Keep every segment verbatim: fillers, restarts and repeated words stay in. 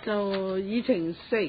就議程四，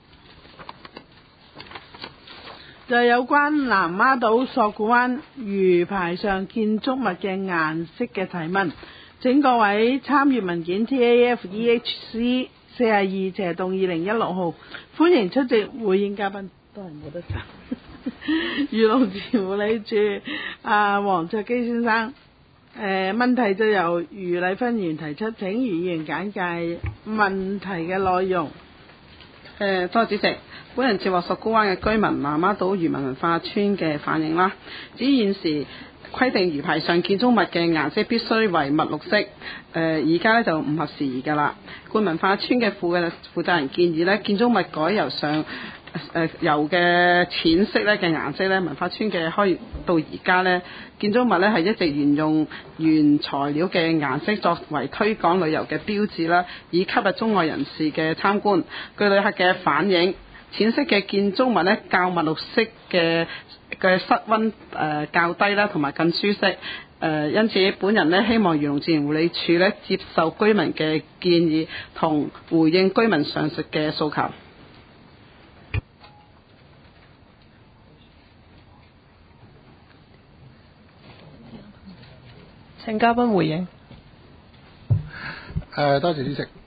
就有關南丫島索罟灣魚排上建築物嘅顏色嘅提問。請各位參閱文件 T A F E H C 四十二斜洞二零一六號，歡迎出席回應嘉賓，都係冇得走。漁農自護理處啊黃卓基先生，誒、呃、問題就由余麗芬議員提出，請余議員簡介問題嘅內容。 誒，多謝主席。本人接獲索罟灣嘅居民南丫島漁民文化村嘅反映啦，指現時規定魚排上建築物嘅顏色必須為墨綠色，誒而家咧就唔合時宜㗎啦。冠文化村嘅負嘅負責人建議咧，建築物改由上誒油嘅淺色咧嘅顏色咧，文化村嘅開業到而家咧，建築物咧係一直沿用原材料嘅顏色作為推廣旅遊嘅標誌啦，以吸引中外人士嘅參觀。據旅客嘅反映，淺色嘅建築物咧較墨綠色嘅嘅室溫誒、呃、較低啦，同埋更舒適。誒、呃，因此本人咧希望漁農自然護理署咧接受居民嘅建議，同回應居民上述嘅訴求。 請嘉賓回應。 誒、呃，多謝主席。誒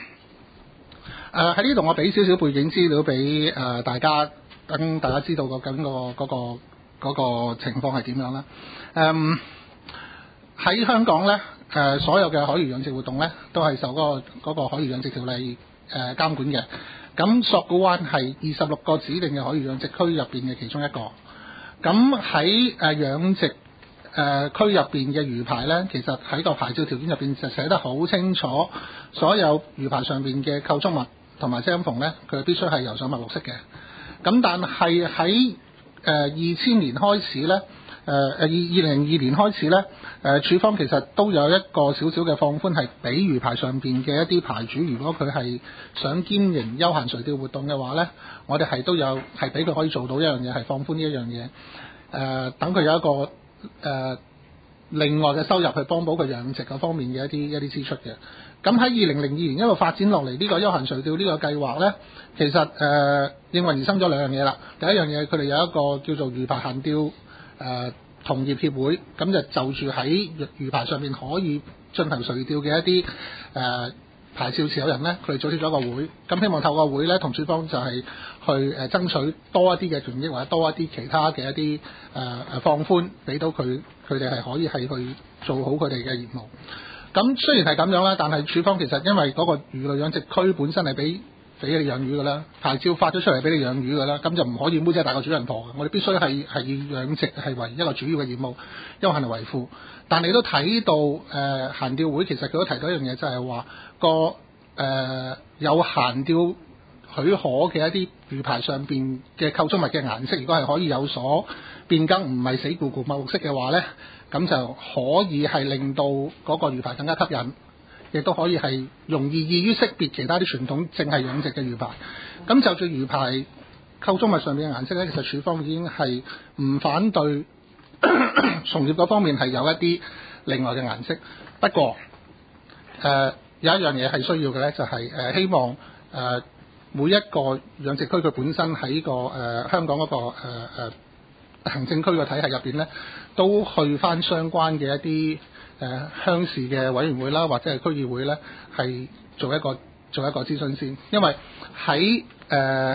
喺呢度我俾少少背景資料俾誒、呃、大家，等大家知道個緊個嗰個嗰個情況係點樣啦。誒、呃、喺香港咧，誒、呃、所有嘅海魚養殖活動咧，都係受嗰、那個嗰、那個海魚養殖條例誒、呃、監管嘅。咁索罟灣係二十六個指定嘅海魚養殖區入邊嘅其中一個。咁喺誒養殖誒、呃、區入邊嘅魚排呢，其實喺個牌照條件入邊就寫得好清楚，所有魚排上邊嘅構築物同埋遮陰縫呢，佢必須係油上墨綠色嘅。咁但係喺誒二千年開始呢，誒誒二二零二年開始呢，誒、呃、署方其實都有一個少少嘅放寬，係俾魚排上邊嘅一啲牌主，如果佢係想兼營休閒垂釣活動嘅話呢，我哋係都有係俾佢可以做到一樣嘢，係放寬呢一樣嘢。誒、呃、等佢有一個誒、呃、另外嘅收入去幫補佢養殖嗰方面嘅一啲一啲支出嘅。咁喺二零零二年一路發展落嚟呢個休閒垂釣呢個計劃呢，其實誒、呃、應運而生咗兩樣嘢啦。第一樣嘢佢哋有一個叫做魚排限釣誒同業協會，咁就就住喺魚排上面可以進行垂釣嘅一啲誒、呃牌照持有人呢，佢哋組織咗個會，咁希望透過會呢，同署方就係去誒爭取多一啲嘅權益，或者多一啲其他嘅一啲誒誒放寬，俾到佢佢哋係可以係去做好佢哋嘅業務。咁雖然係咁樣啦，但係署方其實因為嗰個魚類養殖區本身係俾俾你養魚㗎啦，牌照發咗出嚟俾你養魚㗎啦，咁就唔可以妹仔大過主人婆嘅。我哋必須係係以養殖係為一個主要嘅業務，休閒嚟維護。但你都睇到誒閒釣會其實佢都提到一樣嘢，就係話個誒、呃、有閒釣許可嘅一啲魚排上邊嘅構築物嘅顏色，如果係可以有所變更，唔係死咕咕墨綠色嘅話咧，咁就可以係令到嗰個魚排更加吸引，亦都可以係容易易於識別其他啲傳統淨係養殖嘅魚排。咁就住魚排構築物上面嘅顏色咧，其實署方已經係唔反對從業嗰方面係有一啲另外嘅顏色。不過誒、呃、有一樣嘢係需要嘅咧，就係、是、誒、呃、希望誒、呃、每一個養殖區佢本身喺個誒、呃、香港嗰、那個誒誒、呃、行政區嘅體系入邊咧，都去翻相關嘅一啲誒鄉事嘅委員會啦，或者係區議會咧，係做一個做一個諮詢先。因為喺誒、呃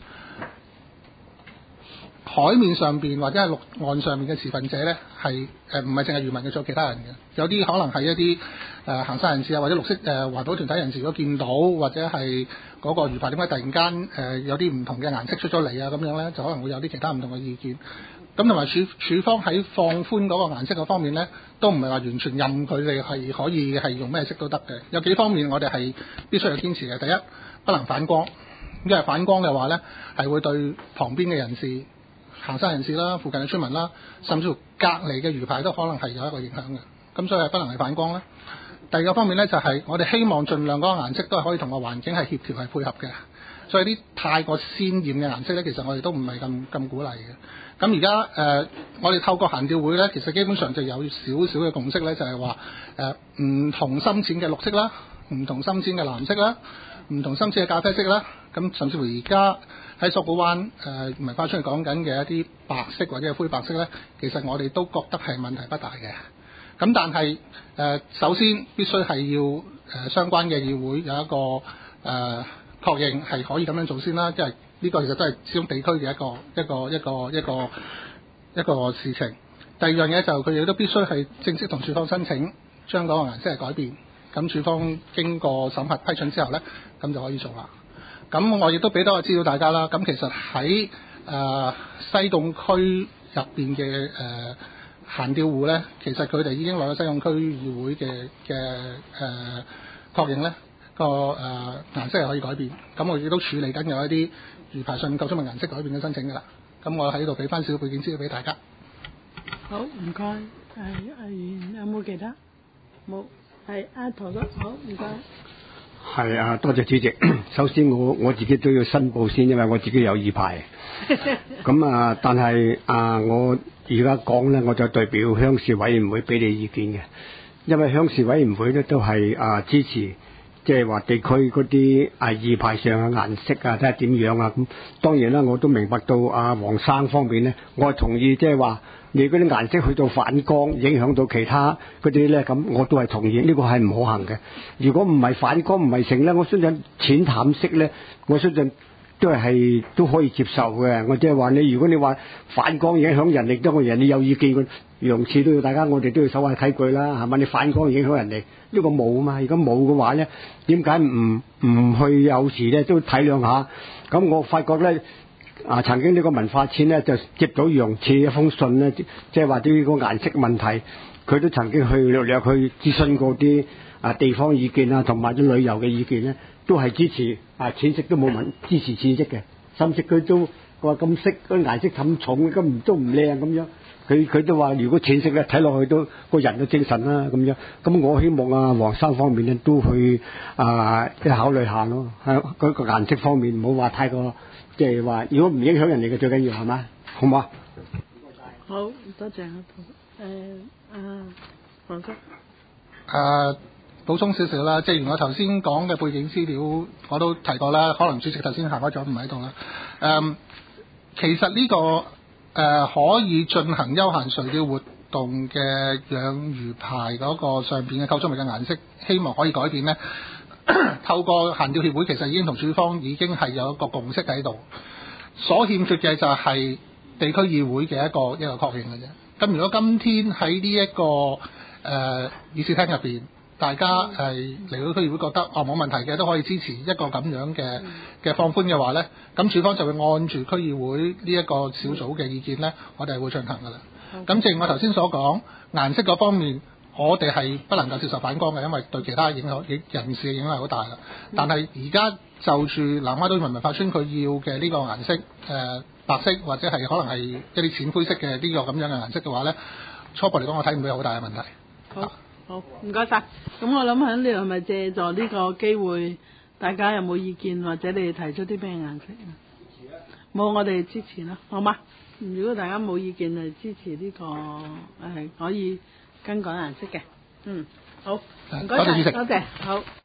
海面上邊或者係陸岸上面嘅持份者呢，係誒唔係淨係漁民嘅，仲有其他人嘅。有啲可能係一啲誒、呃、行山人士啊，或者綠色誒、呃、環保團體人士，如果見到或者係嗰個魚排點解突然間誒、呃、有啲唔同嘅顏色出咗嚟啊，咁樣呢，就可能會有啲其他唔同嘅意見。咁同埋署署方喺放寬嗰個顏色嗰方面呢，都唔係話完全任佢哋係可以係用咩色都得嘅。有幾方面我哋係必須要堅持嘅。第一，不能反光，因為反光嘅話呢，係會對旁邊嘅人士、行山人士啦、附近嘅村民啦，甚至乎隔離嘅魚排都可能係有一個影響嘅。咁所以係不能係反光啦。第二個方面呢，就係、是、我哋希望盡量嗰個顏色都係可以同個環境係協調係配合嘅。所以啲太過鮮豔嘅顏色呢，其實我哋都唔係咁咁鼓勵嘅。咁而家誒，我哋透過閒釣會呢，其實基本上就有少少嘅共識呢，就係話誒唔同深淺嘅綠色啦，唔同深淺嘅藍色啦， 唔同深色嘅咖啡色啦，咁甚至乎而家喺索罟灣誒移民花村講緊嘅一啲白色或者係灰白色咧，其實我哋都覺得係問題不大嘅。咁但係誒、呃、首先必須係要誒、呃、相關嘅議會有一個誒、呃、確認係可以咁樣做先啦，因為呢個其實都係始終地區嘅一個一個一個一個一個事情。第二樣嘢就佢哋都必須係正式同署方申請將嗰個顏色係改變，咁署方經過審核批准之後咧，咁就可以做啦。咁我亦都俾多個資料大家啦。咁其實喺誒、呃、西貢區入邊嘅誒閒釣戶咧，其實佢哋已經攞咗西貢區議會嘅嘅誒確認咧，個誒、呃、顏色係可以改變。咁我亦都處理緊有一啲魚排上構築物顏色改變嘅申請㗎啦。咁我喺度俾翻少少背景資料俾大家。 好，唔該。係阿袁有冇其他？冇。係阿陶哥，好唔該。 係啊，多謝主席。首先我我自己都要申報先，因為我自己有二牌。咁啊，但係啊，我而家講咧，我就代表鄉事委員會俾你意見嘅，因為鄉事委員會咧都係啊支持，即係話地區嗰啲啊二牌上嘅顏色啊，睇下點樣啊。咁當然啦，我都明白到啊黃生方面咧，我係同意即係話。你嗰啲顏色去到反光，影響到其他嗰啲咧，咁我都係同意，呢、這個係唔可行嘅。如果唔係反光唔係成咧，我相信淺淡色咧，我相信都係係都可以接受嘅。我即係話你，如果你話反光影響人哋，都我人哋有意見嘅，樣次都要大家我哋都要守下規矩啦，係咪？你反光影響人哋，呢、這個冇啊嘛。如果冇嘅話咧，點解唔唔去有時咧都體諒下？咁我發覺咧。啊！曾經呢個文化村咧就接到楊次一封信咧，即係話啲個顏色問題，佢都曾經去略略去諮詢過啲啊地方意見啊，同埋啲旅遊嘅意見咧，都係支持啊淺色都冇問支持淺色嘅，深色佢都話咁色嗰啲顏色咁重，咁唔都唔靚咁樣，佢佢都話如果淺色咧睇落去都個人都精神啦咁樣。咁我希望啊黃生方面咧都去啊即係考慮下咯，喺嗰個顏色方面唔好話太過。即係話，如果唔影響人哋嘅最緊要係嘛，好嘛？ 好，多謝阿陶。誒，阿黃叔。 誒，補充少少啦，即係如我頭先講嘅背景資料，我都提過啦。可能主席頭先行開咗唔喺度啦。誒、嗯，其實呢、這個誒、呃、可以進行休閒垂釣活動嘅養魚牌嗰個上邊嘅構築物嘅顏色，希望可以改變咧。透過閒釣協會其實已經同署方已經係有一個共識喺度，所欠缺嘅就係地區議會嘅一個一個確認嘅啫。咁如果今天喺呢一個誒、呃、議事廳入邊，大家係嚟到區議會覺得哦冇問題嘅，都可以支持一個咁樣嘅嘅放寬嘅話咧，咁署方就會按住區議會呢一個小組嘅意見咧，我哋係會進行㗎啦。咁正如我頭先所講，顏色嗰方面。我哋係不能夠接受反光嘅，因為對其他影響人士嘅影響係好大啦。但係而家就住南丫島文化村佢要嘅呢個顏色，誒、呃、白色或者係可能係一啲淺灰色嘅呢個咁樣嘅顏色嘅話咧，初步嚟講我睇唔到有好大嘅問題。 好，好，唔該晒。咁我諗喺呢度係咪借助呢個機會，大家有冇意見或者你哋提出啲咩顏色啊？冇，我哋支持啦，好嗎？如果大家冇意見，就支持呢、這個誒、呃、可以。更改顏色嘅，嗯，好，唔該晒，多謝，好。